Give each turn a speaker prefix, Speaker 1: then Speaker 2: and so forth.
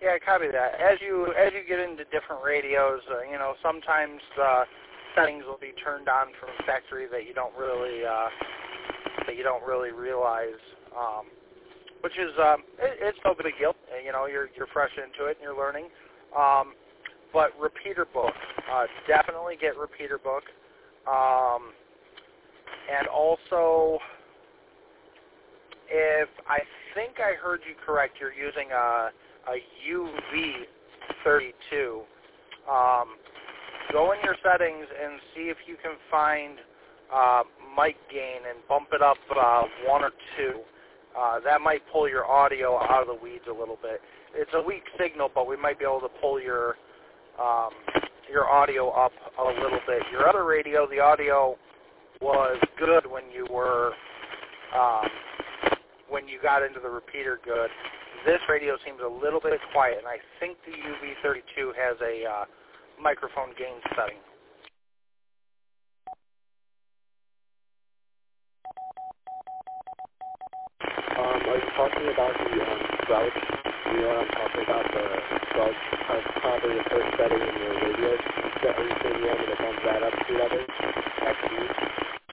Speaker 1: Yeah, copy that. As you get into different radios, sometimes settings will be turned on from factory that you don't really realize, which is it's no big deal. You're fresh into it and you're learning. But repeater book, definitely get repeater book, and also, if I think I heard you correct, you're using a UV32. Go in your settings and see if you can find mic gain and bump it up 1 or 2. That might pull your audio out of the weeds a little bit. It's a weak signal, but we might be able to pull your audio up a little bit. Your other radio, the audio was good when you were when you got into the repeater good. This radio seems a little bit quiet, and I think the UV32 has a microphone gain setting.
Speaker 2: Are you talking about the route? You know what I'm talking about, the route, probably the first setting in your radio? Are you saying you want me to bump that up to level?